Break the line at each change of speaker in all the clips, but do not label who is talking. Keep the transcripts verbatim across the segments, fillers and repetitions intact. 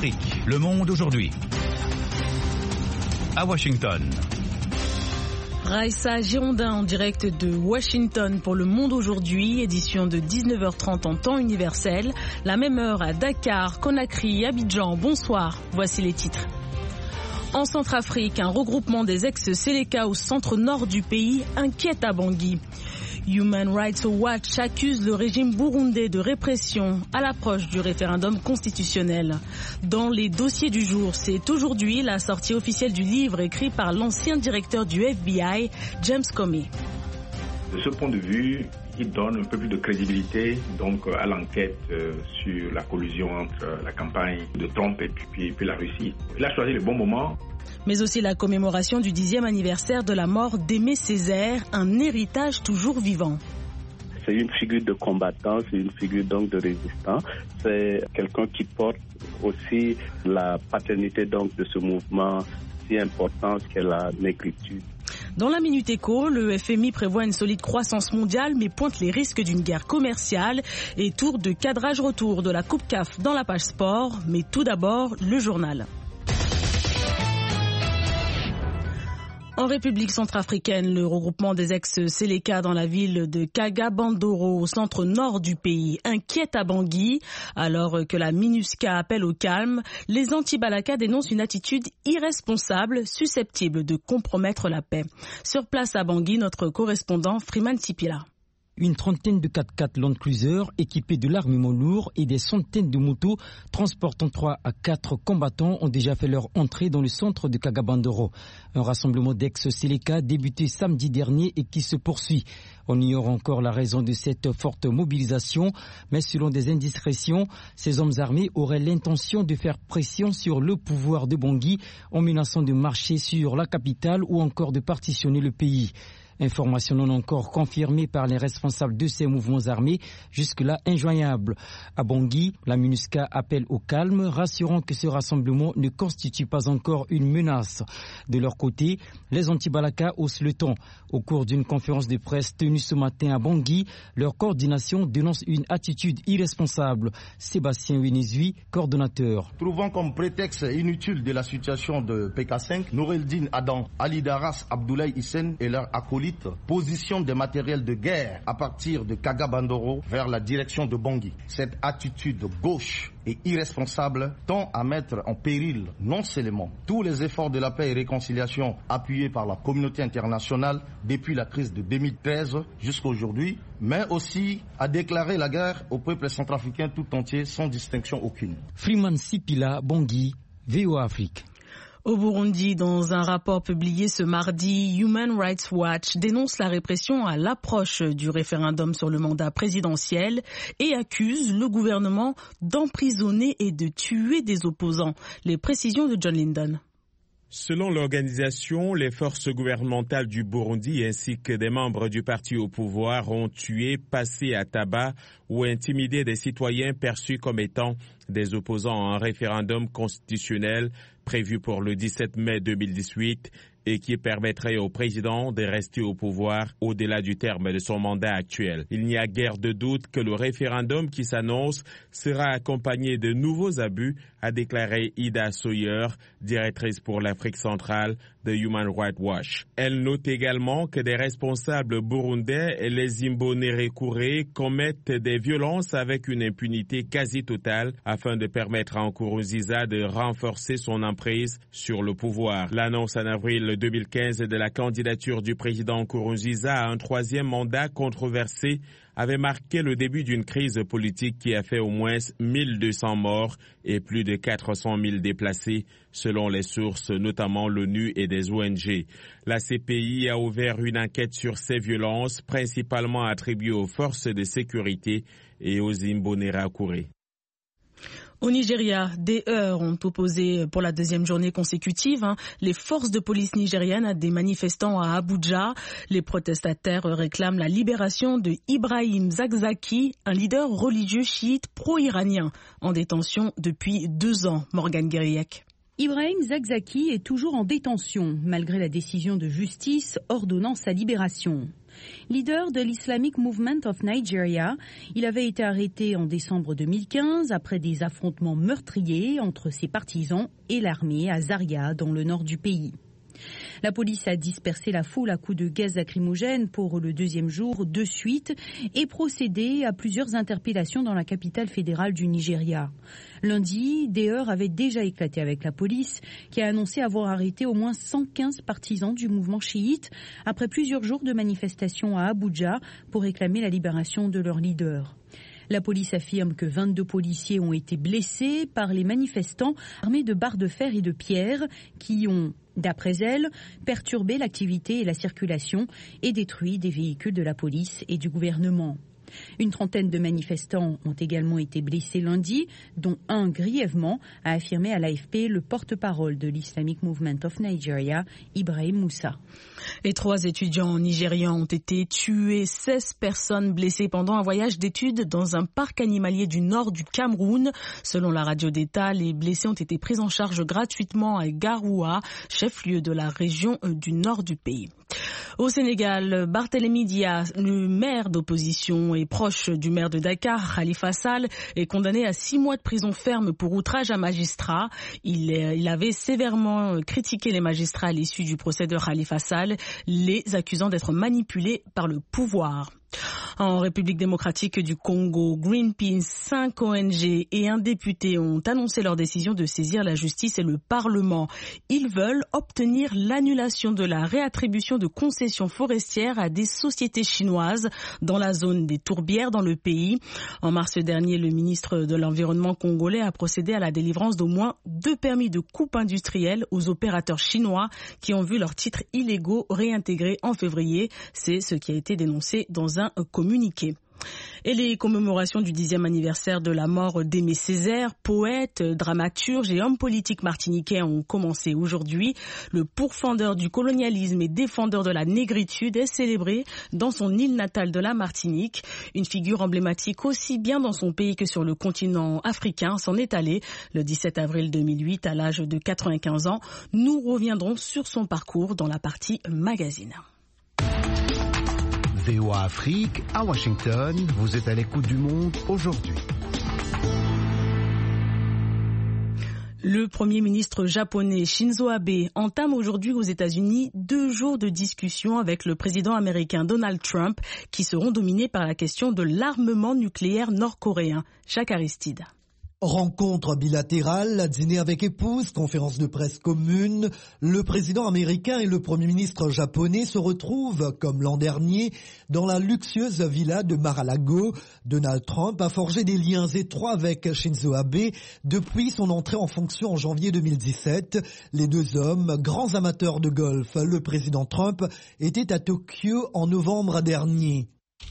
Afrique, Le Monde aujourd'hui. À Washington.
Raissa Girondin en direct de Washington pour Le Monde aujourd'hui, édition de dix-neuf heures trente en temps universel. La même heure à Dakar, Conakry, Abidjan. Bonsoir, voici les titres. En Centrafrique, un regroupement des ex-Séléka au centre nord du pays inquiète à Bangui. Human Rights Watch accuse le régime burundais de répression à l'approche du référendum constitutionnel. Dans les dossiers du jour, c'est aujourd'hui la sortie officielle du livre écrit par l'ancien directeur du F B I, James Comey.
De ce point de vue, il donne un peu plus de crédibilité donc à l'enquête euh, sur la collusion entre la campagne de Trump et puis, puis la Russie. Il a choisi le bon moment.
Mais aussi la commémoration du dixième anniversaire de la mort d'Aimé Césaire, un héritage toujours vivant.
C'est une figure de combattant, c'est une figure donc de résistant. C'est quelqu'un qui porte aussi la paternité donc de ce mouvement si important qu'est la négritude.
Dans la Minute Éco, le F M I prévoit une solide croissance mondiale mais pointe les risques d'une guerre commerciale et tour de cadrage retour de la Coupe C A F dans la page sport. Mais tout d'abord, le journal. En République centrafricaine, le regroupement des ex-Séléka dans la ville de Kaga-Bandoro, au centre nord du pays, inquiète à Bangui. Alors que la MINUSCA appelle au calme, les anti-Balaka dénoncent une attitude irresponsable, susceptible de compromettre la paix. Sur place à Bangui, notre correspondant Freeman Sipila.
Une trentaine de quatre-quatre Land Cruiser équipés de l'armement lourd et des centaines de motos transportant trois à quatre combattants ont déjà fait leur entrée dans le centre de Kaga-Bandoro. Un rassemblement d'ex-Séléka débuté samedi dernier et qui se poursuit. On ignore encore la raison de cette forte mobilisation, mais selon des indiscrétions, ces hommes armés auraient l'intention de faire pression sur le pouvoir de Bangui en menaçant de marcher sur la capitale ou encore de partitionner le pays. Information non encore confirmée par les responsables de ces mouvements armés, jusque-là injoignables. À Bangui, la MINUSCA appelle au calme, rassurant que ce rassemblement ne constitue pas encore une menace. De leur côté, les anti-Balaka haussent le ton. Au cours d'une conférence de presse tenue ce matin à Bangui, leur coordination dénonce une attitude irresponsable. Sébastien Wenizui, coordonnateur.
Trouvant comme prétexte inutile de la situation de P K cinq, Noureldine Adam, Ali Daras, Abdoulaye Hissène et leurs acolytes position des matériels de guerre à partir de Kaga-Bandoro vers la direction de Bangui. Cette attitude gauche et irresponsable tend à mettre en péril non seulement tous les efforts de la paix et réconciliation appuyés par la communauté internationale depuis la crise de deux mille treize jusqu'à aujourd'hui, mais aussi à déclarer la guerre au peuple centrafricain tout entier sans distinction aucune.
Freeman Sipila, Bangui, V O A Afrique.
Au Burundi, dans un rapport publié ce mardi, Human Rights Watch dénonce la répression à l'approche du référendum sur le mandat présidentiel et accuse le gouvernement d'emprisonner et de tuer des opposants. Les précisions de John Linden.
Selon l'organisation, les forces gouvernementales du Burundi ainsi que des membres du parti au pouvoir ont tué, passé à tabac ou intimidé des citoyens perçus comme étant des opposants à un référendum constitutionnel prévu pour le dix-sept mai deux mille dix-huit et qui permettrait au président de rester au pouvoir au-delà du terme de son mandat actuel. Il n'y a guère de doute que le référendum qui s'annonce sera accompagné de nouveaux abus, a déclaré Ida Sawyer, directrice pour l'Afrique centrale de Human Rights Watch. Elle note également que des responsables burundais et les Imbonerakure commettent des violences avec une impunité quasi totale afin de permettre à Nkurunziza de renforcer son emprise sur le pouvoir. L'annonce en avril deux mille quinze de la candidature du président Nkurunziza à un troisième mandat controversé avait marqué le début d'une crise politique qui a fait au moins mille deux cents morts et plus de quatre cent mille déplacés, selon les sources, notamment l'ONU et des O N G. La C P I a ouvert une enquête sur ces violences, principalement attribuées aux forces de sécurité et aux Imbonerakure.
Au Nigeria, des heurts ont opposé pour la deuxième journée consécutive hein, les forces de police nigériennes à des manifestants à Abuja. Les protestataires réclament la libération de Ibrahim Zakzaki, un leader religieux chiite pro-iranien en détention depuis deux ans. Morgane Guériac.
Ibrahim Zakzaki est toujours en détention, malgré la décision de justice ordonnant sa libération.
Leader de l'Islamic Movement of Nigeria, il avait été arrêté en décembre deux mille quinze après des affrontements meurtriers entre ses partisans et l'armée à Zaria dans le nord du pays. La police a dispersé la foule à coups de gaz lacrymogène pour le deuxième jour de suite et procédé à plusieurs interpellations dans la capitale fédérale du Nigeria. Lundi, des heurts avaient déjà éclaté avec la police qui a annoncé avoir arrêté au moins cent quinze partisans du mouvement chiite après plusieurs jours de manifestations à Abuja pour réclamer la libération de leur leader. La police affirme que vingt-deux policiers ont été blessés par les manifestants armés de barres de fer et de pierres qui ont, d'après elle, perturbé l'activité et la circulation et détruit des véhicules de la police et du gouvernement. Une trentaine de manifestants ont également été blessés lundi, dont un grièvement, a affirmé à l'A F P le porte-parole de l'Islamic Movement of Nigeria, Ibrahim Moussa.
Et trois étudiants nigérians ont été tués, seize personnes blessées pendant un voyage d'études dans un parc animalier du nord du Cameroun. Selon la radio d'État, les blessés ont été pris en charge gratuitement à Garoua, chef-lieu de la région du nord du pays. Au Sénégal, Barthélémy Dias, le maire d'opposition et proche du maire de Dakar, Khalifa Sall, est condamné à six mois de prison ferme pour outrage à magistrat. Il, il avait sévèrement critiqué les magistrats à l'issue du procès de Khalifa Sall, les accusant d'être manipulés par le pouvoir. En République démocratique du Congo, Greenpeace, cinq O N G et un député ont annoncé leur décision de saisir la justice et le Parlement. Ils veulent obtenir l'annulation de la réattribution de concessions forestières à des sociétés chinoises dans la zone des tourbières dans le pays. En mars dernier, le ministre de l'Environnement congolais a procédé à la délivrance d'au moins deux permis de coupe industrielle aux opérateurs chinois qui ont vu leurs titres illégaux réintégrés en février. C'est ce qui a été dénoncé dans un communiqué. Et les commémorations du dixième anniversaire de la mort d'Aimé Césaire, poète, dramaturge et homme politique martiniquais ont commencé aujourd'hui. Le pourfendeur du colonialisme et défendeur de la négritude est célébré dans son île natale de la Martinique. Une figure emblématique aussi bien dans son pays que sur le continent africain s'en est allé le dix-sept avril deux mille huit à l'âge de quatre-vingt-quinze ans. Nous reviendrons sur son parcours dans la partie magazine.
V O A Afrique, à Washington, vous êtes à l'écoute du monde aujourd'hui.
Le Premier ministre japonais Shinzo Abe entame aujourd'hui aux États-Unis deux jours de discussion avec le président américain Donald Trump qui seront dominés par la question de l'armement nucléaire nord-coréen. Jacques Aristide.
Rencontre bilatérale, dîner avec épouse, conférence de presse commune, le président américain et le premier ministre japonais se retrouvent, comme l'an dernier, dans la luxueuse villa de Mar-a-Lago. Donald Trump a forgé des liens étroits avec Shinzo Abe depuis son entrée en fonction en janvier deux mille dix-sept. Les deux hommes, grands amateurs de golf, le président Trump était à Tokyo en novembre dernier.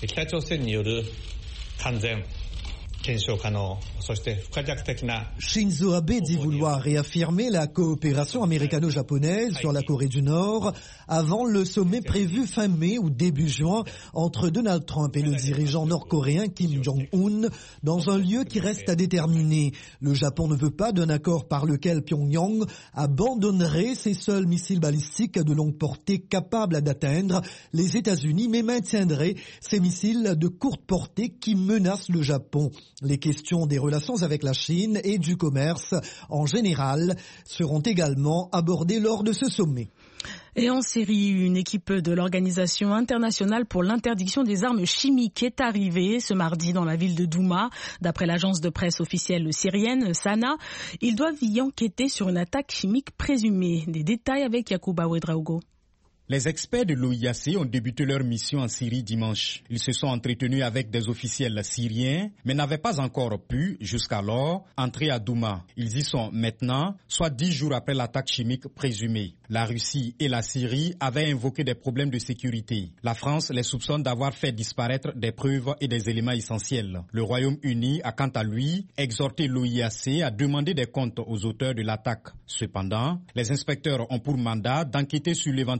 Shinzo Abe dit vouloir réaffirmer la coopération américano-japonaise sur la Corée du Nord avant le sommet prévu fin mai ou début juin entre Donald Trump et le dirigeant nord-coréen Kim Jong-un dans un lieu qui reste à déterminer. Le Japon ne veut pas d'un accord par lequel Pyongyang abandonnerait ses seuls missiles balistiques de longue portée capables d'atteindre les États-Unis, mais maintiendrait ses missiles de courte portée qui menacent le Japon. Les questions des relations avec la Chine et du commerce en général seront également abordées lors de ce sommet.
Et en Syrie, une équipe de l'Organisation internationale pour l'interdiction des armes chimiques est arrivée ce mardi dans la ville de Douma. D'après l'agence de presse officielle syrienne, Sana, ils doivent y enquêter sur une attaque chimique présumée. Des détails avec Yacouba Ouedraogo.
Les experts de l'O I A C ont débuté leur mission en Syrie dimanche. Ils se sont entretenus avec des officiels syriens, mais n'avaient pas encore pu, jusqu'alors, entrer à Douma. Ils y sont maintenant, soit dix jours après l'attaque chimique présumée. La Russie et la Syrie avaient invoqué des problèmes de sécurité. La France les soupçonne d'avoir fait disparaître des preuves et des éléments essentiels. Le Royaume-Uni a quant à lui exhorté l'O I A C à demander des comptes aux auteurs de l'attaque. Cependant, les inspecteurs ont pour mandat d'enquêter sur l'éventuelle utilisation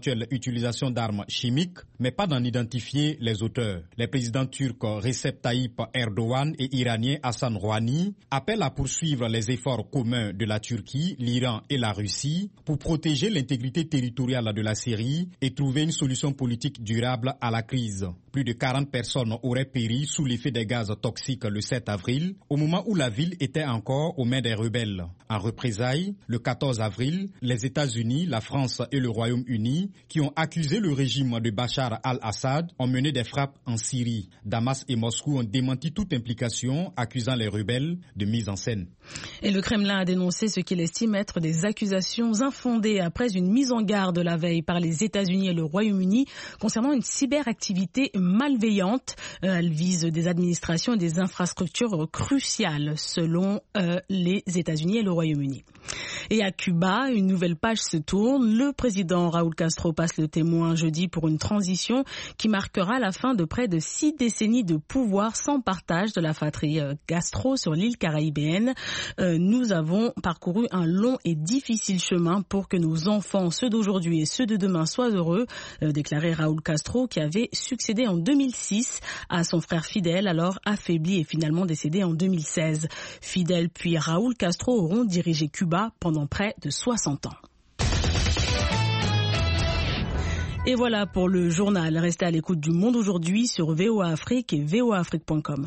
l'utilisation d'armes chimiques, mais pas d'en identifier les auteurs. Les présidents turcs Recep Tayyip Erdogan et iranien Hassan Rouhani appellent à poursuivre les efforts communs de la Turquie, l'Iran et la Russie pour protéger l'intégrité territoriale de la Syrie et trouver une solution politique durable à la crise. Plus de quarante personnes auraient péri sous l'effet des gaz toxiques le sept avril, au moment où la ville était encore aux mains des rebelles. En représailles, le quatorze avril, les États-Unis, la France et le Royaume-Uni, qui ont accusé le régime de Bachar al-Assad, ont mené des frappes en Syrie. Damas et Moscou ont démenti toute implication, accusant les rebelles de mise en scène.
Et le Kremlin a dénoncé ce qu'il estime être des accusations infondées après une mise en garde la veille par les États-Unis et le Royaume-Uni concernant une cyberactivité malveillante. Elle vise des administrations et des infrastructures cruciales selon euh, les États-Unis et le Royaume-Uni. Et à Cuba, une nouvelle page se tourne. Le président Raúl Castro passe le témoin jeudi pour une transition qui marquera la fin de près de six décennies de pouvoir sans partage de la fratrie Castro sur l'île caribéenne. Euh, nous avons parcouru un long et difficile chemin pour que nos enfants, ceux d'aujourd'hui et ceux de demain, soient heureux, euh, déclarait Raúl Castro, qui avait succédé en deux mille six à son frère Fidel, alors affaibli et finalement décédé en deux mille seize. Fidel puis Raúl Castro auront dirigé Cuba pendant près de soixante ans. Et voilà pour le journal. Restez à l'écoute du Monde aujourd'hui sur V O A Afrique et v o a afrique point com.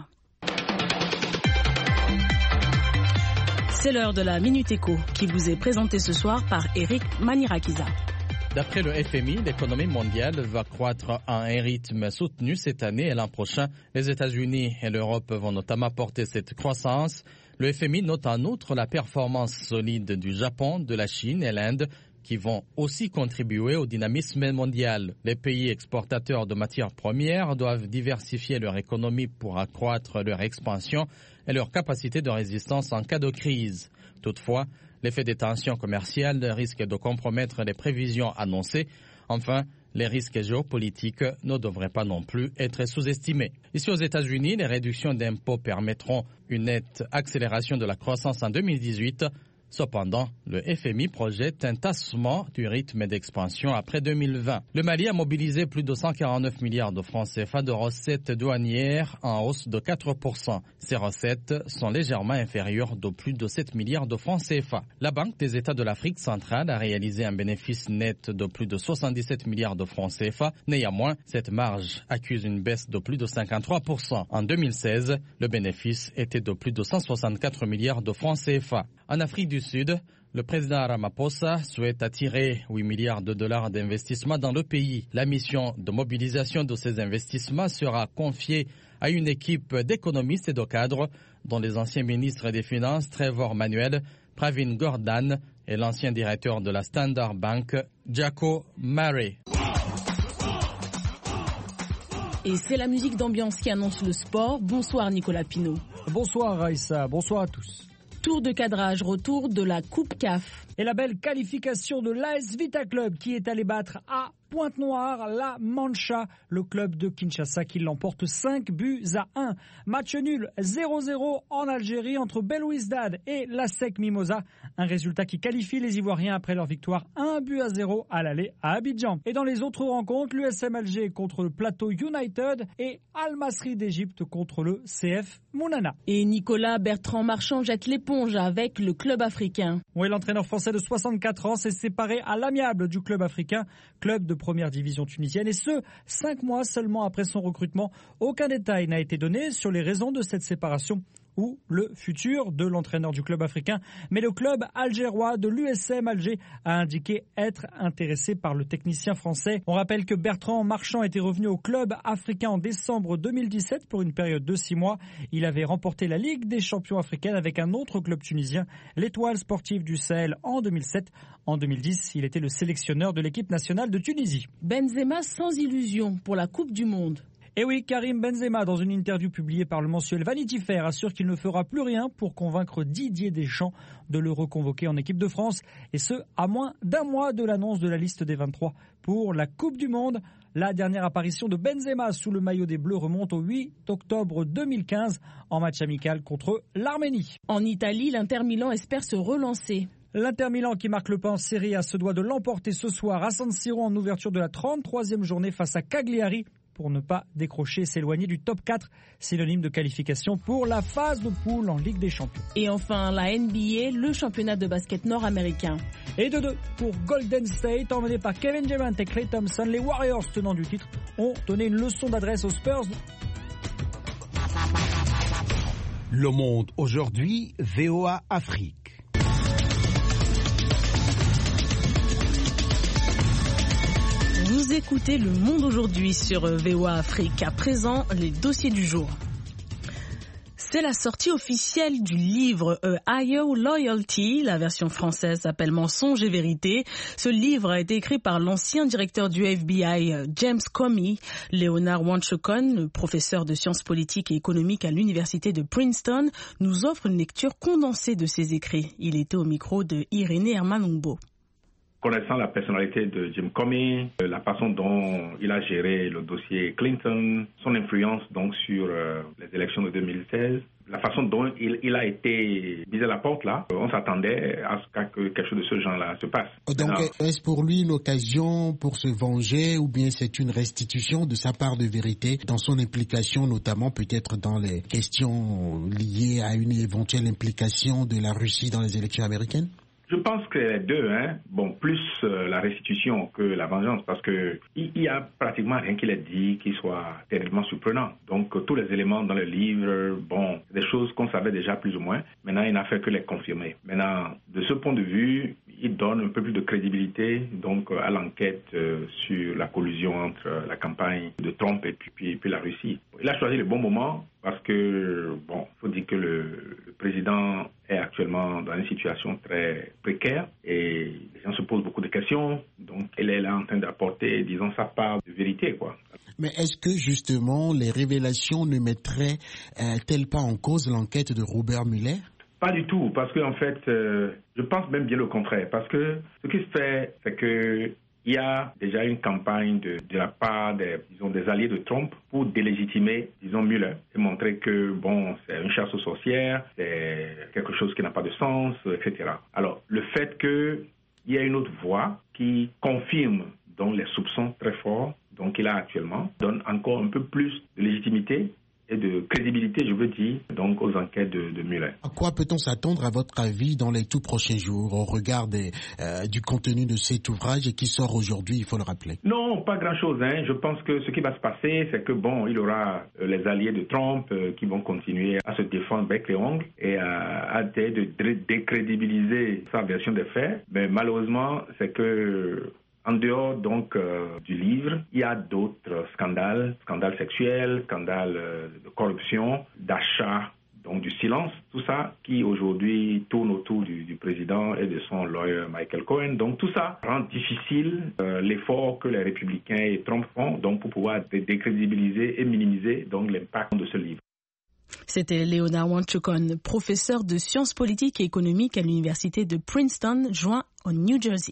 C'est l'heure de la Minute Éco qui vous est présentée ce soir par Eric Manirakiza.
D'après le F M I, l'économie mondiale va croître à un rythme soutenu cette année et l'an prochain. Les États-Unis et l'Europe vont notamment porter cette croissance. Le F M I note en outre la performance solide du Japon, de la Chine et l'Inde qui vont aussi contribuer au dynamisme mondial. Les pays exportateurs de matières premières doivent diversifier leur économie pour accroître leur expansion et leur capacité de résistance en cas de crise. Toutefois, l'effet des tensions commerciales risque de compromettre les prévisions annoncées. Enfin, les risques géopolitiques ne devraient pas non plus être sous-estimés. Ici aux États-Unis, les réductions d'impôts permettront une nette accélération de la croissance en deux mille dix-huit. Cependant, le F M I projette un tassement du rythme d'expansion après deux mille vingt. Le Mali a mobilisé plus de cent quarante-neuf milliards de francs C F A de recettes douanières en hausse de quatre pour cent. Ces recettes sont légèrement inférieures de plus de sept milliards de francs C F A. La Banque des États de l'Afrique centrale a réalisé un bénéfice net de plus de soixante-dix-sept milliards de francs C F A. Néanmoins, cette marge accuse une baisse de plus de cinquante-trois pour cent. En deux mille seize, le bénéfice était de plus de cent soixante-quatre milliards de francs C F A. En Afrique du Sud, le président Ramaphosa souhaite attirer huit milliards de dollars d'investissements dans le pays. La mission de mobilisation de ces investissements sera confiée à une équipe d'économistes et de cadres, dont les anciens ministres des Finances Trevor Manuel, Pravin Gordhan et l'ancien directeur de la Standard Bank, Jaco Murray.
Et c'est la musique d'ambiance qui annonce le sport. Bonsoir Nicolas Pinault.
Bonsoir Raïssa, bonsoir à tous.
Tour de cadrage, retour de la Coupe C A F.
Et la belle qualification de l'A S Vita Club qui est allé battre à Pointe-Noire, la Mancha, le club de Kinshasa qui l'emporte cinq buts à un. Match nul zéro zéro en Algérie entre Belouizdad et l'A S E C Mimosa. Un résultat qui qualifie les Ivoiriens après leur victoire un but à zéro à l'aller à Abidjan. Et dans les autres rencontres, l'U S M Alger contre le Plateau United et Al Masry d'Égypte contre le C F Mounana.
Et Nicolas Bertrand Marchand jette l'éponge avec le club africain.
Oui, l'entraîneur français de soixante-quatre ans s'est séparé à l'amiable du club africain, club de première division tunisienne, et ce, cinq mois seulement après son recrutement. Aucun détail n'a été donné sur les raisons de cette séparation ou le futur de l'entraîneur du club africain. Mais le club algérois de l'U S M Alger a indiqué être intéressé par le technicien français. On rappelle que Bertrand Marchand était revenu au club africain en décembre deux mille dix-sept pour une période de six mois. Il avait remporté la Ligue des champions africaine avec un autre club tunisien, l'Étoile sportive du Sahel, en deux mille sept. En deux mille dix, il était le sélectionneur de l'équipe nationale de Tunisie.
Benzema sans illusion pour la Coupe du Monde.
Et oui, Karim Benzema, dans une interview publiée par le mensuel Vanity Fair, assure qu'il ne fera plus rien pour convaincre Didier Deschamps de le reconvoquer en équipe de France. Et ce, à moins d'un mois de l'annonce de la liste des vingt-trois pour la Coupe du Monde. La dernière apparition de Benzema sous le maillot des Bleus remonte au huit octobre deux mille quinze en match amical contre l'Arménie.
En Italie, l'Inter Milan espère se relancer.
L'Inter Milan qui marque le pas en Serie A se doit de l'emporter ce soir à San Siro en ouverture de la trente-troisième journée face à Cagliari pour ne pas décrocher et s'éloigner du top quatre, synonyme de qualification pour la phase de poule en Ligue des Champions.
Et enfin, la N B A, le championnat de basket nord-américain.
Et de deux pour Golden State, emmené par Kevin Durant et Klay Thompson, les Warriors tenants du titre ont donné une leçon d'adresse aux Spurs.
Le Monde aujourd'hui, V O A Afrique.
Vous écoutez Le Monde aujourd'hui sur V O A Afrique. À présent, les dossiers du jour. C'est la sortie officielle du livre A Higher Loyalty. La version française s'appelle Mensonges et vérité. Ce livre a été écrit par l'ancien directeur du F B I, James Comey. Leonard Wanchokon, professeur de sciences politiques et économiques à l'université de Princeton, nous offre une lecture condensée de ses écrits. Il était au micro de Irénée Hermanumbo.
Connaissant la personnalité de Jim Comey, la façon dont il a géré le dossier Clinton, son influence donc sur euh, les élections de deux mille seize, la façon dont il, il a été mis à la porte là, on s'attendait à ce que quelque chose de ce genre-là se passe.
Donc Maintenant, est-ce pour lui l'occasion pour se venger ou bien c'est une restitution de sa part de vérité dans son implication, notamment peut-être dans les questions liées à une éventuelle implication de la Russie dans les élections américaines ?
Je pense que les deux, hein, bon, plus euh, la restitution que la vengeance, parce que il y, y a pratiquement rien qu'il ait dit qui soit terriblement surprenant. Donc euh, tous les éléments dans le livre, bon, des choses qu'on savait déjà plus ou moins. Maintenant, il n'a fait que les confirmer. Maintenant, de ce point de vue, il donne un peu plus de crédibilité donc euh, à l'enquête euh, sur la collusion entre euh, la campagne de Trump et puis, puis, puis la Russie. Il a choisi le bon moment parce que, bon, il faut dire que le, le président est actuellement dans une situation très précaire et les gens se posent beaucoup de questions. Donc, elle est là en train d'apporter, disons, sa part de vérité, quoi.
Mais est-ce que, justement, les révélations ne mettraient-elles euh, pas en cause l'enquête de Robert Mueller ?
Pas du tout, parce qu'en fait, euh, je pense même bien le contraire. Parce que ce qui se fait, c'est que il y a déjà une campagne de, de la part des, disons, des alliés de Trump pour délégitimer, disons, Mueller et montrer que, bon, c'est une chasse aux sorcières, c'est quelque chose qui n'a pas de sens, et cetera. Alors, le fait qu'il y a une autre voix qui confirme donc les soupçons très forts, donc qu'il a actuellement, donne encore un peu plus de légitimité et de crédibilité, je veux dire, donc aux enquêtes de, de Mueller.
À quoi peut-on s'attendre, à votre avis, dans les tout prochains jours, au regard des, euh, du contenu de cet ouvrage et qui sort aujourd'hui, il faut le rappeler? Non,
pas grand-chose. Hein. Je pense que ce qui va se passer, c'est que, bon, il y aura euh, les alliés de Trump euh, qui vont continuer à se défendre bec et ongles et à, à de, de décrédibiliser sa version des faits. Mais malheureusement, c'est que... En dehors donc euh, du livre, il y a d'autres scandales, scandales sexuels, scandales euh, de corruption, d'achat, donc du silence, tout ça qui aujourd'hui tourne autour du, du président et de son lawyer Michael Cohen. Donc tout ça rend difficile euh, l'effort que les républicains et Trump font donc pour pouvoir décrédibiliser et minimiser donc l'impact de ce livre.
C'était Leonard Wanchokon, professeur de sciences politiques et économiques à l'université de Princeton, joint au New Jersey.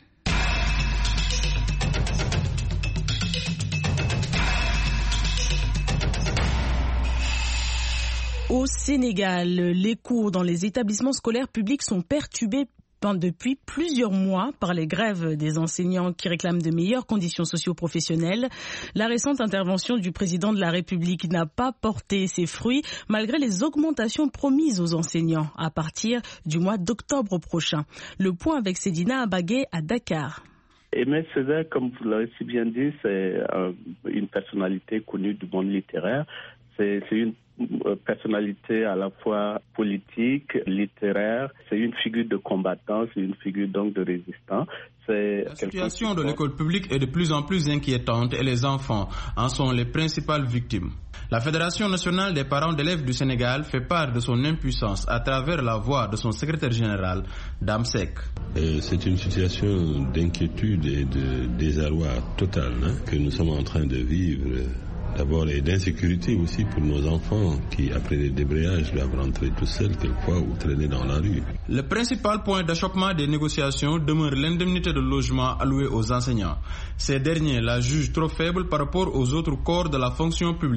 Au Sénégal, les cours dans les établissements scolaires publics sont perturbés depuis plusieurs mois par les grèves des enseignants qui réclament de meilleures conditions socio-professionnelles. La récente intervention du président de la République n'a pas porté ses fruits malgré les augmentations promises aux enseignants à partir du mois d'octobre prochain. Le point avec Sedina Abagué à Dakar.
Aimé Césaire, comme vous l'avez si bien dit, c'est euh, une personnalité connue du monde littéraire. C'est, c'est une personnalité à la fois politique, littéraire, c'est une figure de combattant, c'est une figure donc de résistant. C'est
la situation de l'école publique est de plus en plus inquiétante et les enfants en sont les principales victimes. La Fédération nationale des parents d'élèves du Sénégal fait part de son impuissance à travers la voix de son secrétaire général, Dame Seck.
Euh, c'est une situation d'inquiétude et de désarroi total hein, que nous sommes en train de vivre. D'abord, et d'insécurité aussi pour nos enfants qui, après les débrayages, doivent rentrer tout seuls quelquefois ou traîner dans la rue.
Le principal point d'achoppement des négociations demeure l'indemnité de logement allouée aux enseignants. Ces derniers la jugent trop faible par rapport aux autres corps de la fonction publique.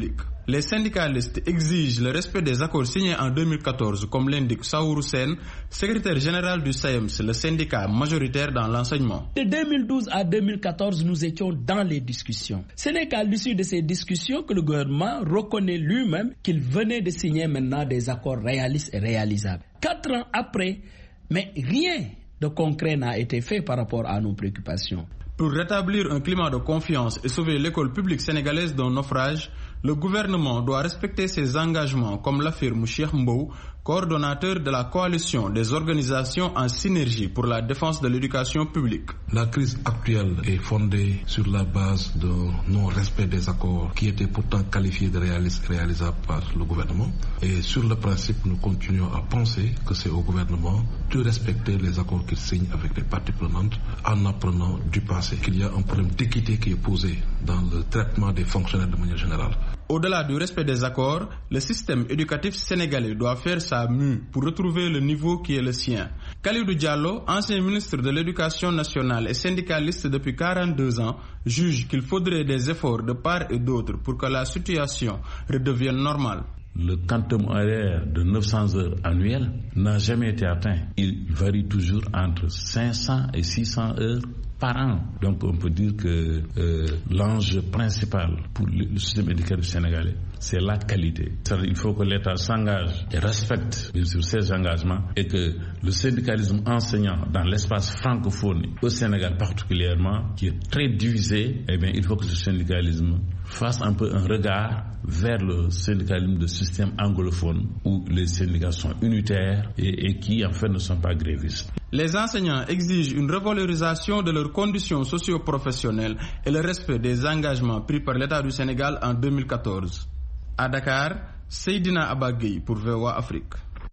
les syndicalistes exigent le respect des accords signés en deux mille quatorze, comme l'indique Saourou Sène, secrétaire général du S A E M S, le syndicat majoritaire dans l'enseignement.
De deux mille douze à deux mille quatorze, nous étions dans les discussions. Ce n'est qu'à l'issue de ces discussions que le gouvernement reconnaît lui-même qu'il venait de signer maintenant des accords réalistes et réalisables. Quatre ans après, mais rien de concret n'a été fait par rapport à nos préoccupations.
Pour rétablir un climat de confiance et sauver l'école publique sénégalaise d'un naufrage, le gouvernement doit respecter ses engagements, comme l'affirme Cheikh Mbou, coordonnateur de la coalition des organisations en synergie pour la défense de l'éducation publique.
La crise actuelle est fondée sur la base de non-respect des accords qui étaient pourtant qualifiés de réalistes et réalisables par le gouvernement. Et sur le principe, nous continuons à penser que c'est au gouvernement de respecter les accords qu'il signe avec les parties prenantes en apprenant du passé qu'il y a un problème d'équité qui est posé dans le traitement des fonctionnaires de manière générale.
Au-delà du respect des accords, le système éducatif sénégalais doit faire sa mue pour retrouver le niveau qui est le sien. Khalidou Diallo, ancien ministre de l'Éducation nationale et syndicaliste depuis quarante-deux ans, juge qu'il faudrait des efforts de part et d'autre pour que la situation redevienne normale.
Le quantum horaire de neuf cents heures annuelles n'a jamais été atteint. Il varie toujours entre cinq cents et six cents heures par an. Donc on peut dire que euh, l'enjeu principal pour le système éducatif sénégalais, c'est la qualité. C'est-à-dire il faut que l'État s'engage et respecte bien sûr ses engagements et que le syndicalisme enseignant dans l'espace francophone, au Sénégal particulièrement, qui est très divisé, eh bien, il faut que ce syndicalisme fasse un peu un regard vers le syndicalisme de système anglophone où les syndicats sont unitaires et, et qui en fait ne sont pas grévistes.
Les enseignants exigent une revalorisation de leurs conditions socio-professionnelles et le respect des engagements pris par l'État du Sénégal en deux mille quatorze. À Dakar, Seydina Abagui pour V O A Afrique.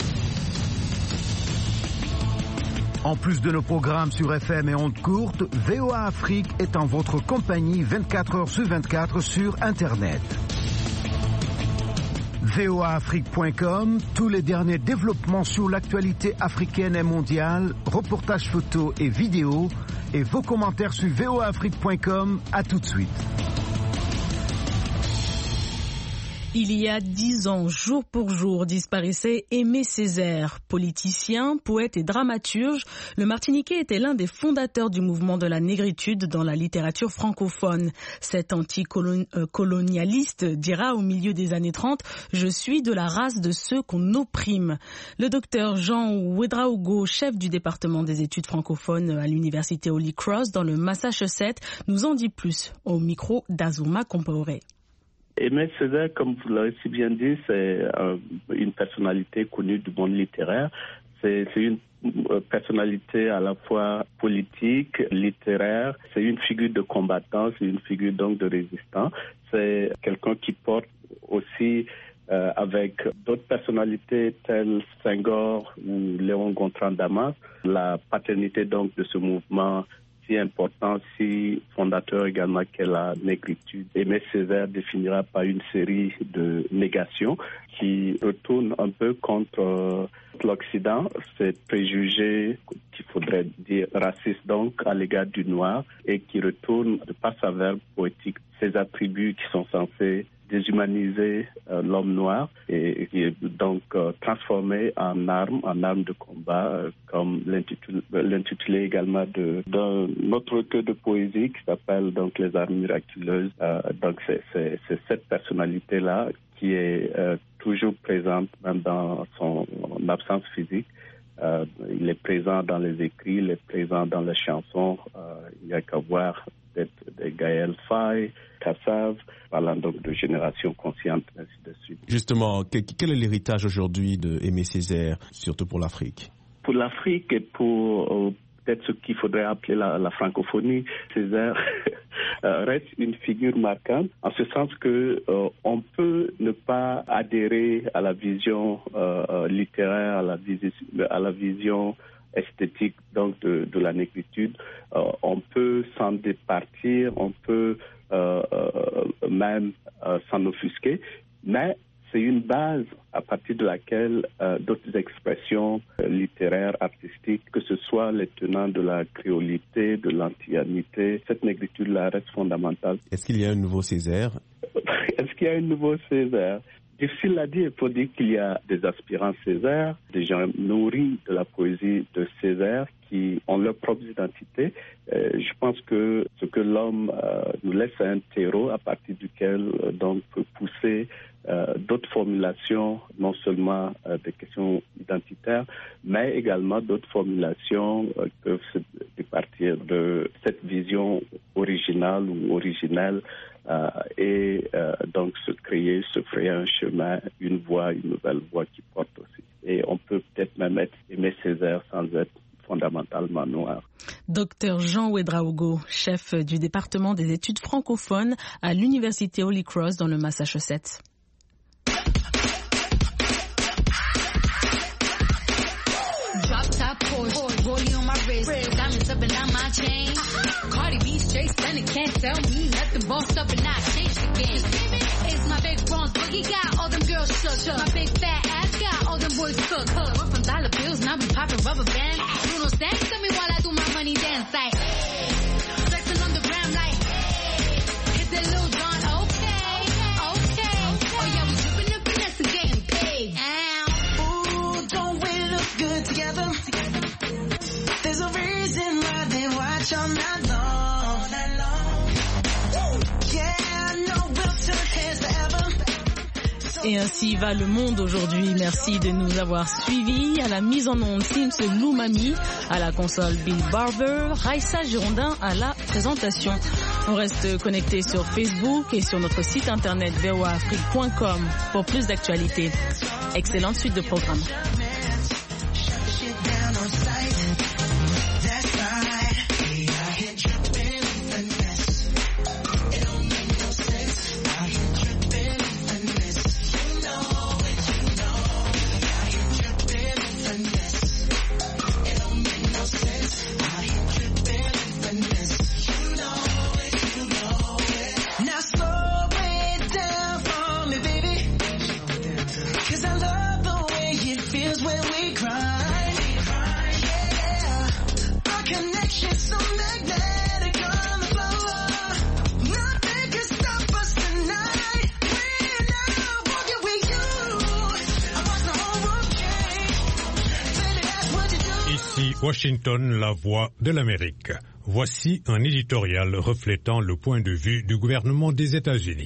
En plus de nos programmes sur F M et ondes courtes, V O A Afrique est en votre compagnie vingt-quatre heures sur vingt-quatre sur Internet. V O A Afrique point com, tous les derniers développements sur l'actualité africaine et mondiale, reportages photos et vidéos, et vos commentaires sur V O A Afrique point com. À tout de suite.
Il y a dix ans, jour pour jour, disparaissait Aimé Césaire. Politicien, poète et dramaturge, le Martiniquais était l'un des fondateurs du mouvement de la négritude dans la littérature francophone. Cet anticolonialiste dira au milieu des années trente « Je suis de la race de ceux qu'on opprime ». Le docteur Jean Ouedraogo, chef du département des études francophones à l'université Holy Cross dans le Massachusetts, nous en dit plus au micro d'Azuma Compaoré.
Aimé Césaire, comme vous l'avez si bien dit, c'est euh, une personnalité connue du monde littéraire. C'est, c'est une personnalité à la fois politique, littéraire. C'est une figure de combattant, c'est une figure donc de résistant. C'est quelqu'un qui porte aussi euh, avec d'autres personnalités telles Senghor ou Léon Gontran Damas, la paternité donc de ce mouvement si important, si fondateur également qu'est la négritude. Aimé Césaire définira par une série de négations qui retournent un peu contre euh, l'Occident, ces préjugés qu'il faudrait dire racistes donc à l'égard du noir et qui retournent de par sa verbe poétique ces attributs qui sont censés déshumaniser euh, l'homme noir et, et donc euh, transformer en arme, en arme de combat, euh, comme l'intitulé, l'intitulé également de, d'un autre recueil de poésie qui s'appelle donc Les armes miraculeuses. Euh, donc c'est, c'est, c'est cette personnalité-là qui est euh, toujours présente même dans son absence physique. Euh, il est présent dans les écrits, il est présent dans les chansons. Euh, il n'y a qu'à voir peut-être des Gaël Faye, Kassav, parlant donc de génération consciente, ainsi de suite.
Justement, quel est l'héritage aujourd'hui de Aimé Césaire, surtout pour l'Afrique?
Pour l'Afrique et pour euh, peut-être ce qu'il faudrait appeler la, la francophonie, Césaire reste une figure marquante, en ce sens que euh, on peut ne pas adhérer à la vision euh, littéraire, à la, visi- à la vision esthétique donc de, de la négritude. Euh, on peut s'en départir, on peut euh, euh, même euh, s'en offusquer, mais c'est une base à partir de laquelle euh, d'autres expressions euh, littéraires, artistiques, que ce soit les tenants de la créolité, de l'antillanité, cette négritude-là reste fondamentale.
Est-ce qu'il y a un nouveau Césaire?
est-ce qu'il y a un nouveau Césaire? Difficile à dire, il faut dire qu'il y a des aspirants Césaire, des gens nourris de la poésie de Césaire qui ont leur propre identité. Euh, je pense que ce que l'homme euh, nous laisse un terreau à partir duquel euh, donc peut pousser euh, d'autres formulations, non seulement euh, des questions identitaires, mais également d'autres formulations euh, qui peuvent se départir de cette vision originale ou originelle euh, et euh, donc se créer, se frayer un chemin, une voie, une nouvelle voie qui porte aussi. Et on peut peut-être même être Aimé Césaire sans être fondamentalement noir.
Docteur Jean Ouédraogo, chef du département des études francophones à l'université Holy Cross dans le Massachusetts.
Drop top Porsche, rollie on my wrist, diamonds up and down my chain. Cardi B straight stunning, can't tell me nothing. Bossed up and I changed the game. It's my big bronze boogie, got all them girls shook. My big fat ass got all them boys cooked. We're from dollar bills, now we popping rubber bands. You know, stand to me while I do my money dance like. Flexing on the gram like. Hit that Lil Jon, okay, okay. Oh yeah, we dripping and finesse and getting paid.
Ooh, don't we look good together? There's a reason why they watch all night long. Yeah, no, we'll turn heads forever.
Et ainsi va le monde aujourd'hui. Merci de nous avoir suivis. À la mise en onde, Sims Loumami, à la console Bill Barber, Raissa Girondin à la présentation. On reste connecté sur Facebook et sur notre site internet v o a afrique point com pour plus d'actualités. Excellente suite de programmes.
Washington, la voix de l'Amérique. Voici un éditorial reflétant le point de vue du gouvernement des États-Unis.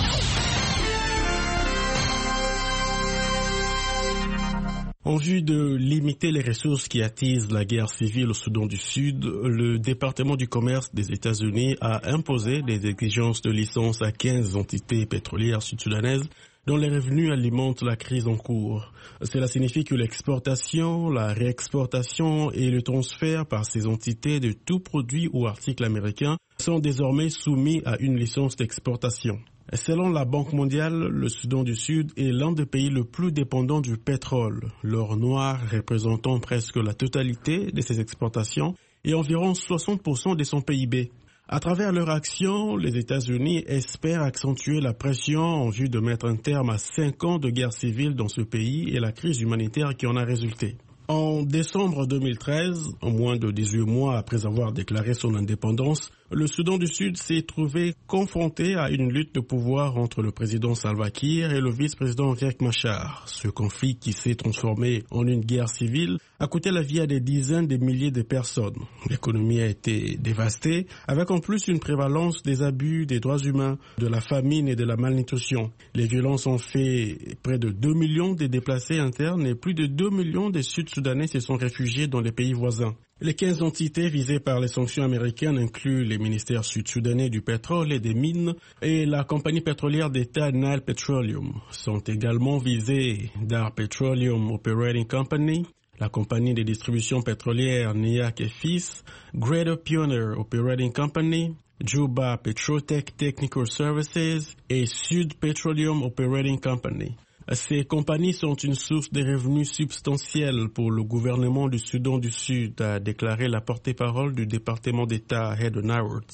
En vue de limiter les ressources qui attisent la guerre civile au Soudan du Sud, le département du commerce des États-Unis a imposé des exigences de licence à quinze entités pétrolières sud-soudanaises dont les revenus alimentent la crise en cours. Cela signifie que l'exportation, la réexportation et le transfert par ces entités de tout produit ou article américain sont désormais soumis à une licence d'exportation. Selon la Banque mondiale, le Soudan du Sud est l'un des pays le plus dépendants du pétrole, l'or noir représentant presque la totalité de ses exportations et environ soixante pour cent de son P I B. À travers leur action, les États-Unis espèrent accentuer la pression en vue de mettre un terme à cinq ans de guerre civile dans ce pays et la crise humanitaire qui en a résulté. En décembre deux mille treize, en moins de dix-huit mois après avoir déclaré son indépendance, le Soudan du Sud s'est trouvé confronté à une lutte de pouvoir entre le président Salva Kiir et le vice-président Riek Machar. Ce conflit qui s'est transformé en une guerre civile a coûté la vie à des dizaines de milliers de personnes. L'économie a été dévastée, avec en plus une prévalence des abus des droits humains, de la famine et de la malnutrition. Les violences ont fait près de deux millions de déplacés internes et plus de deux millions de Sud-Soudanais se sont réfugiés dans les pays voisins. Les quinze entités visées par les sanctions américaines incluent les ministères sud-soudanais du pétrole et des mines et la compagnie pétrolière d'État Nile Petroleum. Sont également visées Dar Petroleum Operating Company, la compagnie de distribution pétrolière Niak et Fils, Greater Pioneer Operating Company, Juba Petrotech Technical Services et Sud Petroleum Operating Company. Ces compagnies sont une source de revenus substantiels pour le gouvernement du Soudan du Sud, a déclaré la porte-parole du département d'État Heather Nauert.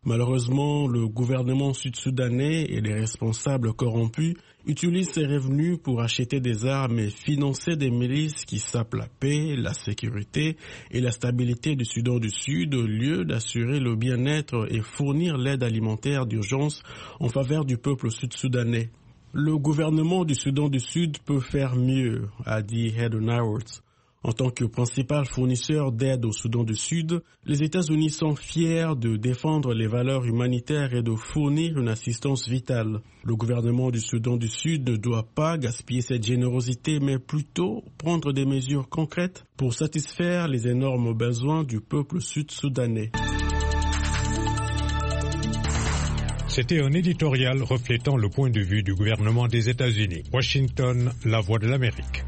Malheureusement, le gouvernement sud-soudanais et les responsables corrompus utilisent ces revenus pour acheter des armes et financer des milices qui sapent la paix, la sécurité et la stabilité du Soudan du Sud au lieu d'assurer le bien-être et fournir l'aide alimentaire d'urgence en faveur du peuple sud-soudanais. Le gouvernement du Soudan du Sud peut faire mieux, a dit Heather Nauert. En tant que principal fournisseur d'aide au Soudan du Sud, les États-Unis sont fiers de défendre les valeurs humanitaires et de fournir une assistance vitale. Le gouvernement du Soudan du Sud ne doit pas gaspiller cette générosité, mais plutôt prendre des mesures concrètes pour satisfaire les énormes besoins du peuple sud-soudanais.
C'était un éditorial reflétant le point de vue du gouvernement des États-Unis. Washington, la voix de l'Amérique.